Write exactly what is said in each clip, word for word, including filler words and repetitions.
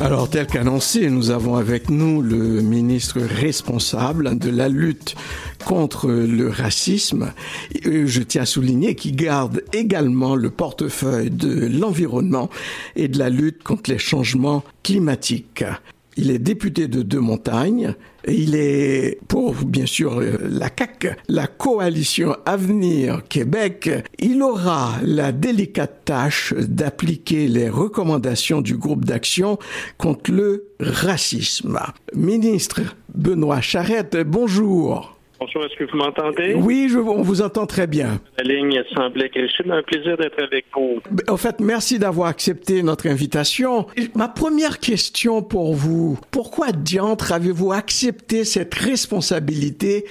Alors, tel qu'annoncé, nous avons avec nous le ministre responsable de la lutte contre le racisme. Je tiens à souligner qu'il garde également le portefeuille de l'environnement et de la lutte contre les changements climatiques. Il est député de Deux-Montagnes et il est pour, bien sûr, la C A Q, la Coalition Avenir Québec. Il aura la délicate tâche d'appliquer les recommandations du groupe d'action contre le racisme. Ministre Benoît Charette, bonjour. Bonjour, est-ce que vous m'entendez? Oui, je, on vous entend très bien. La ligne semblait glitcher, mais un plaisir d'être avec vous. En fait, merci d'avoir accepté notre invitation. Ma première question pour vous, pourquoi diantre avez-vous accepté cette responsabilité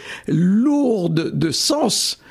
lourde de sens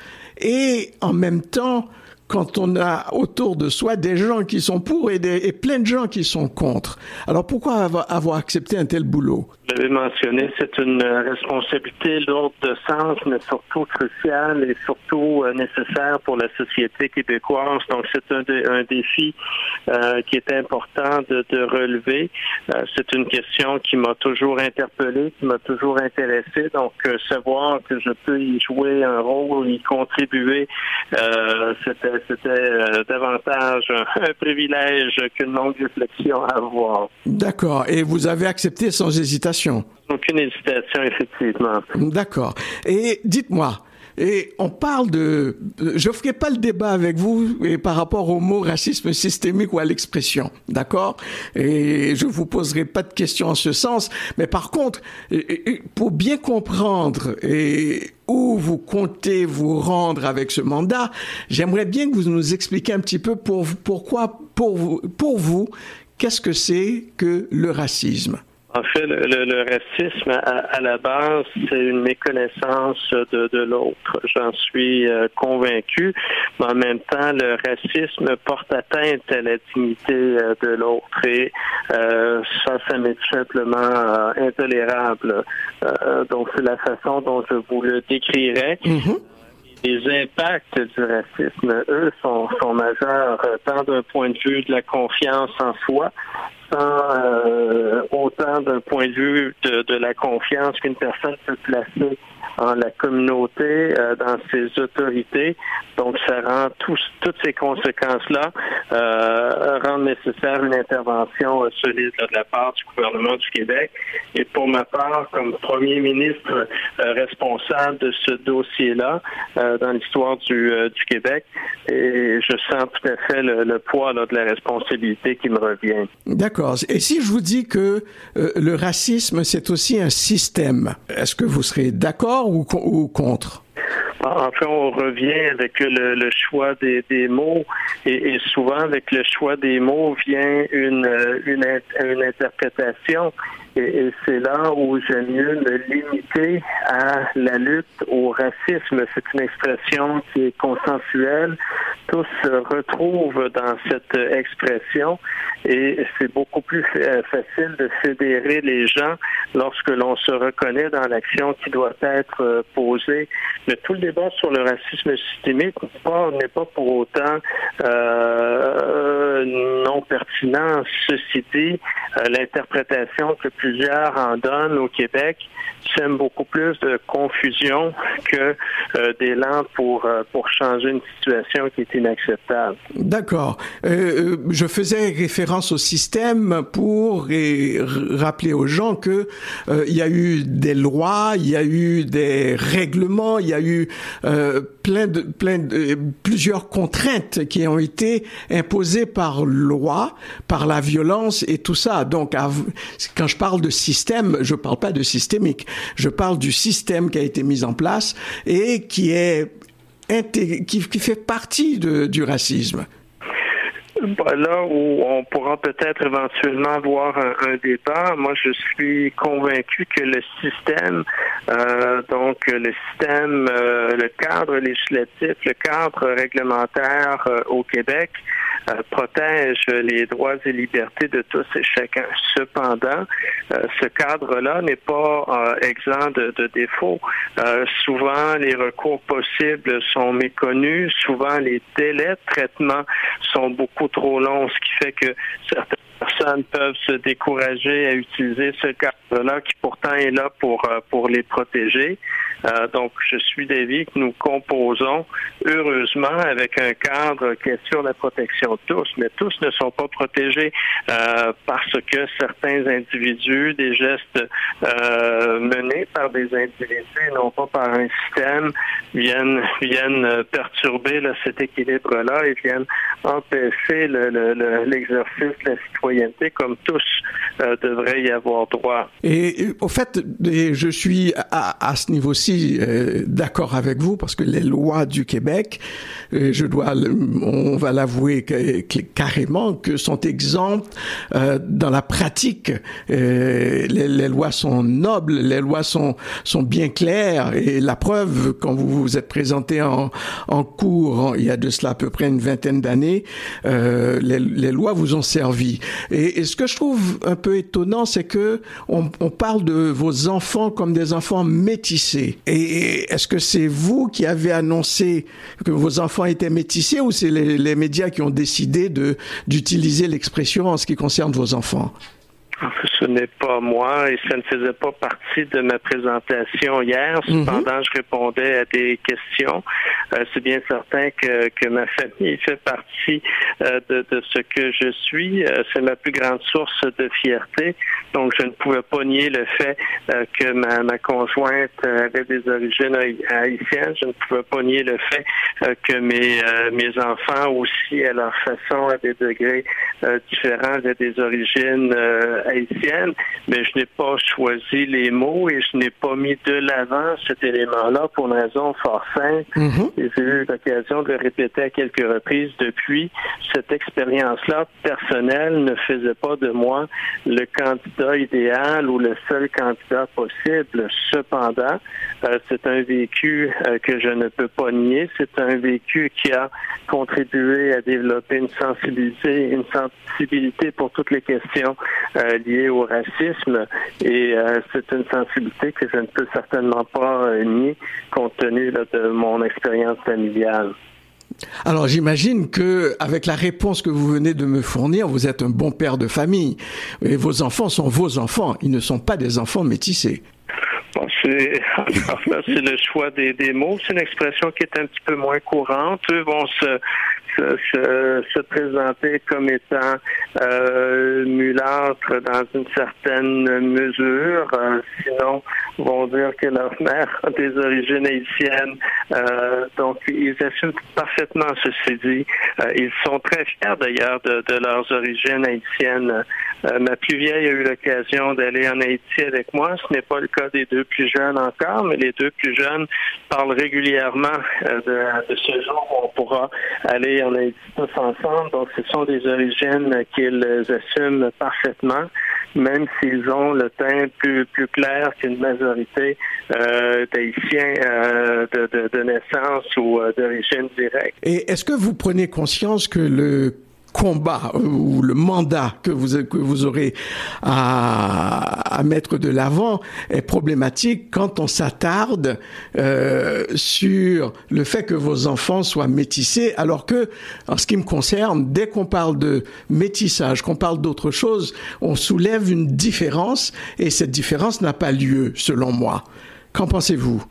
et en même temps, quand on a autour de soi des gens qui sont pour et, des, et plein de gens qui sont contre. Alors pourquoi avoir, avoir accepté un tel boulot? Vous l'avez mentionné, c'est une responsabilité lourde de sens, mais surtout cruciale et surtout euh, nécessaire pour la société québécoise. Donc c'est un, de, un défi euh, qui est important de, de relever. Euh, c'est une question qui m'a toujours interpellé, qui m'a toujours intéressé. Donc euh, savoir que je peux y jouer un rôle, y contribuer, euh, c'était C'était euh, davantage un, un privilège qu'une longue réflexion à avoir. D'accord. Et vous avez accepté sans hésitation? Aucune hésitation, effectivement. D'accord. Et dites-moi, et on parle de... Je ne ferai pas le débat avec vous et par rapport au mot racisme systémique ou à l'expression, d'accord? Et je ne vous poserai pas de questions en ce sens. Mais par contre, pour bien comprendre et où vous comptez vous rendre avec ce mandat, j'aimerais bien que vous nous expliquiez un petit peu pour, pourquoi, pour vous, pour vous, qu'est-ce que c'est que le racisme? En fait, le, le, le racisme, à, à la base, c'est une méconnaissance de, de l'autre. J'en suis euh, convaincu. Mais en même temps, le racisme porte atteinte à la dignité euh, de l'autre. Et euh, ça, ça m'est tout simplement euh, intolérable. Euh, donc, c'est la façon dont je vous le décrirais. Mm-hmm. Les impacts du racisme, eux, sont, sont majeurs, tant d'un point de vue de la confiance en soi, tant euh, autant d'un point de vue de, de la confiance qu'une personne peut placer en la communauté, euh, dans ses autorités. Donc, ça rend tous, toutes ces conséquences-là euh, rendent nécessaire une intervention euh, solide là, de la part du gouvernement du Québec. Et pour ma part, comme premier ministre euh, responsable de ce dossier-là euh, dans l'histoire du, euh, du Québec, et je sens tout à fait le, le poids là, de la responsabilité qui me revient. D'accord. Et si je vous dis que euh, le racisme, c'est aussi un système, est-ce que vous serez d'accord ou, ou contre? En fait, on revient avec le, le choix des, des mots et, et souvent avec le choix des mots vient une, une, une interprétation et, et c'est là où j'aime mieux me limiter à la lutte au racisme. C'est une expression qui est consensuelle. Tous se retrouvent dans cette expression et c'est beaucoup plus facile de fédérer les gens lorsque l'on se reconnaît dans l'action qui doit être posée. Mais tout le débat sur le racisme systémique n'est pas, n'est pas pour autant euh, non pertinent. Ceci dit, euh, l'interprétation que plusieurs en donnent au Québec sème beaucoup plus de confusion que euh, d'élan pour, euh, pour changer une situation qui est inacceptable. D'accord. Euh, je faisais référence au système pour euh, rappeler aux gens que euh, il y a eu des lois, il y a eu des règlements, il y a eu euh, plein de, plein de, plusieurs contraintes qui ont été imposées par loi, par la violence et tout ça. Donc, quand je parle de système, je parle pas de systémique. Je parle du système qui a été mis en place et qui est intég- qui, qui fait partie de, du racisme. Là où on pourra peut-être éventuellement avoir un, un débat, moi je suis convaincu que le système, euh, donc le système, euh, le cadre législatif, le cadre réglementaire euh, au Québec euh, protège les droits et libertés de tous et chacun. Cependant, euh, ce cadre-là n'est pas euh, exempt de, de défauts. Euh, souvent, les recours possibles sont méconnus. Souvent, les délais de traitement sont beaucoup trop longs, ce qui fait que certaines personnes peuvent se décourager à utiliser ce cadre-là qui pourtant est là pour pour les protéger. Euh, donc, je suis d'avis que nous composons heureusement avec un cadre qui assure la protection de tous, mais tous ne sont pas protégés euh, parce que certains individus, des gestes euh, menés par des individus, non pas par un système, viennent viennent perturber là, cet équilibre-là et viennent empêcher le, le, le, l'exercice de la citoyenneté comme tous euh, devraient y avoir droit. Et, et au fait, je suis à, à ce niveau-ci euh, d'accord avec vous parce que les lois du Québec, euh, je dois, on va l'avouer que, que, carrément, que sont exemptes euh, dans la pratique. Euh, les, les lois sont nobles, les lois sont sont bien claires et la preuve, quand vous vous êtes présenté en en cours en, il y a de cela à peu près une vingtaine d'années, euh, les, les lois vous ont servi. Et, et ce que je trouve un peu étonnant, c'est que on, on parle de vos enfants comme des enfants métissés. Et est-ce que c'est vous qui avez annoncé que vos enfants étaient métissés ou c'est les, les médias qui ont décidé de d'utiliser l'expression en ce qui concerne vos enfants? Ce n'est pas moi et ça ne faisait pas partie de ma présentation hier. Cependant, mm-hmm. je répondais à des questions. Euh, c'est bien certain que, que ma famille fait partie euh, de, de ce que je suis. Euh, c'est ma plus grande source de fierté. Donc, je ne pouvais pas nier le fait euh, que ma, ma conjointe avait des origines haïtiennes. Je ne pouvais pas nier le fait euh, que mes, euh, mes enfants aussi, à leur façon, à des degrés euh, différents, avaient des origines euh, haïtienne, mais je n'ai pas choisi les mots et je n'ai pas mis de l'avant cet élément-là pour une raison fort simple. Mm-hmm. Et j'ai eu l'occasion de le répéter à quelques reprises depuis. Cette expérience-là personnelle ne faisait pas de moi le candidat idéal ou le seul candidat possible. Cependant, euh, c'est un vécu euh, que je ne peux pas nier. C'est un vécu qui a contribué à développer une sensibilité, une sensibilité pour toutes les questions euh, liées au racisme et euh, c'est une sensibilité que je ne peux certainement pas euh, nier compte tenu là, de mon expérience familiale. Alors j'imagine que avec la réponse que vous venez de me fournir, vous êtes un bon père de famille et vos enfants sont vos enfants, ils ne sont pas des enfants métissés. Bon, c'est, alors là, c'est le choix des, des mots. C'est une expression qui est un petit peu moins courante. Eux vont se, se, se, se présenter comme étant euh, mulâtres dans une certaine mesure. Euh, sinon, vont dire que leur mère a des origines haïtiennes. Euh, donc, ils assument parfaitement ceci dit. Euh, ils sont très fiers d'ailleurs de, de leurs origines haïtiennes. Euh, ma plus vieille a eu l'occasion d'aller en Haïti avec moi. Ce n'est pas le cas des deux plus jeunes encore, mais les deux plus jeunes parlent régulièrement euh, de, de ce jour où on pourra aller en Haïti tous ensemble. Donc, ce sont des origines qu'ils assument parfaitement, même s'ils ont le teint plus, plus clair qu'une majorité euh, d'Haïtiens euh, de, de, de naissance ou euh, d'origine directe. Et est-ce que vous prenez conscience que le combat ou le mandat que vous que vous aurez à, à mettre de l'avant est problématique quand on s'attarde euh, sur le fait que vos enfants soient métissés, alors que, en ce qui me concerne, dès qu'on parle de métissage, qu'on parle d'autre chose, on soulève une différence et cette différence n'a pas lieu, selon moi. Qu'en pensez-vous?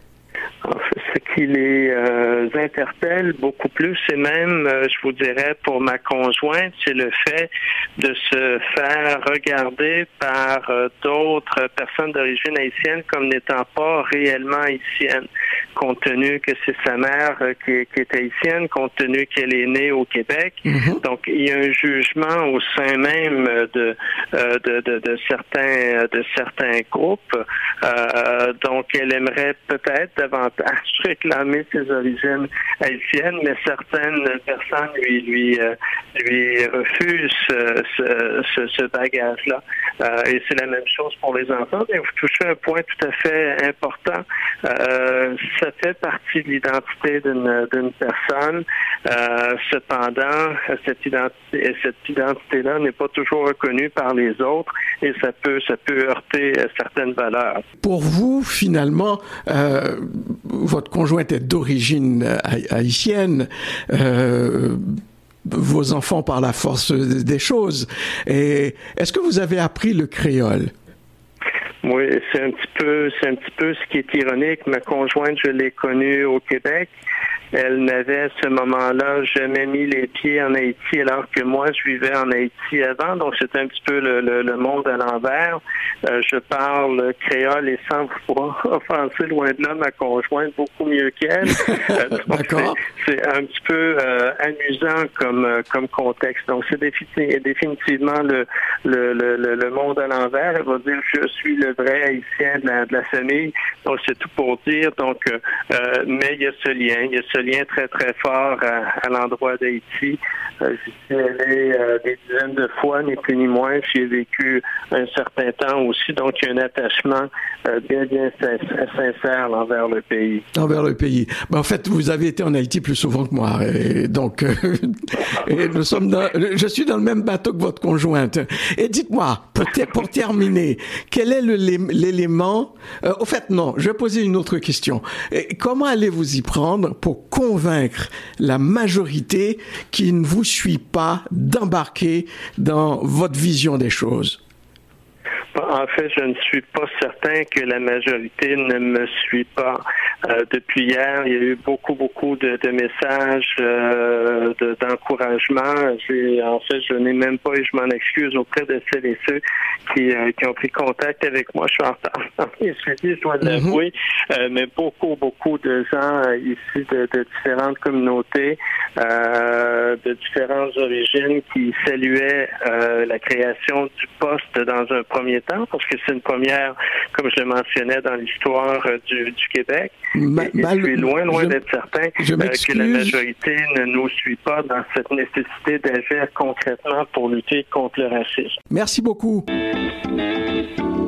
Ce qui les euh, interpelle beaucoup plus, et même, euh, je vous dirais, pour ma conjointe, c'est le fait de se faire regarder par euh, d'autres personnes d'origine haïtienne comme n'étant pas réellement haïtienne, compte tenu que c'est sa mère euh, qui, est, qui est haïtienne, compte tenu qu'elle est née au Québec. Mm-hmm. Donc, il y a un jugement au sein même de, euh, de, de, de, certains, de certains groupes. Euh, donc, elle aimerait peut-être davantage réclamer ses origines haïtiennes, mais certaines personnes lui lui euh, lui refusent euh, ce, ce, ce bagage-là. Euh, et c'est la même chose pour les enfants. Et vous touchez un point tout à fait important. Euh, ça fait partie de l'identité d'une, d'une personne. Euh, cependant, cette identité, cette identité-là n'est pas toujours reconnue par les autres et ça peut, ça peut heurter certaines valeurs. Pour vous, finalement, euh, votre conjointe est d'origine haïtienne. Euh, vos enfants par la force des choses. Et est-ce que vous avez appris le créole? Oui, c'est un petit peu, c'est un petit peu ce qui est ironique. Ma conjointe, je l'ai connue au Québec. Elle n'avait à ce moment-là jamais mis les pieds en Haïti, alors que moi, je vivais en Haïti avant. Donc, c'était un petit peu le, le, le monde à l'envers. Euh, je parle créole et sans vouloir offenser loin de là ma conjointe beaucoup mieux qu'elle. Euh, D'accord. C'est, c'est un petit peu euh, amusant comme euh, comme contexte. Donc, c'est défini- définitivement le, le, le, le monde à l'envers. Elle va dire je suis le vrai Haïtien de la, de la famille. Donc, c'est tout pour dire. Donc, euh, mais il y a ce lien, il y a ce lien très, très fort à, à l'endroit d'Haïti. Euh, j'y suis allé euh, des dizaines de fois, ni plus ni moins. J'y ai vécu un certain temps aussi. Donc, il y a un attachement euh, bien, bien sincère envers le pays. Envers le pays. Ben, en fait, vous avez été en Haïti plus souvent que moi. Et donc, euh, et nous sommes dans, je suis dans le même bateau que votre conjointe. Et dites-moi, peut-être pour terminer, quel est le, l'élément... Euh, au fait, non, je vais poser une autre question. Et comment allez-vous y prendre pour convaincre la majorité qui ne vous suit pas d'embarquer dans votre vision des choses? En fait, je ne suis pas certain que la majorité ne me suit pas. Euh, depuis hier, il y a eu beaucoup, beaucoup de, de messages euh, de, d'encouragement. J'ai, en fait, je n'ai même pas, et je m'en excuse auprès de celles et ceux qui, euh, qui ont pris contact avec moi. Je suis en retard. Je dois l'avouer. Mm-hmm. Euh, mais beaucoup, beaucoup de gens euh, ici de, de différentes communautés, euh, de différentes origines qui saluaient euh, la création du poste dans un premier temps, parce que c'est une première, comme je le mentionnais, dans l'histoire euh, du, du Québec. Ma, et, et je suis loin, loin je, d'être certain euh, que la majorité ne nous suit pas dans cette nécessité d'agir concrètement pour lutter contre le racisme. Merci beaucoup.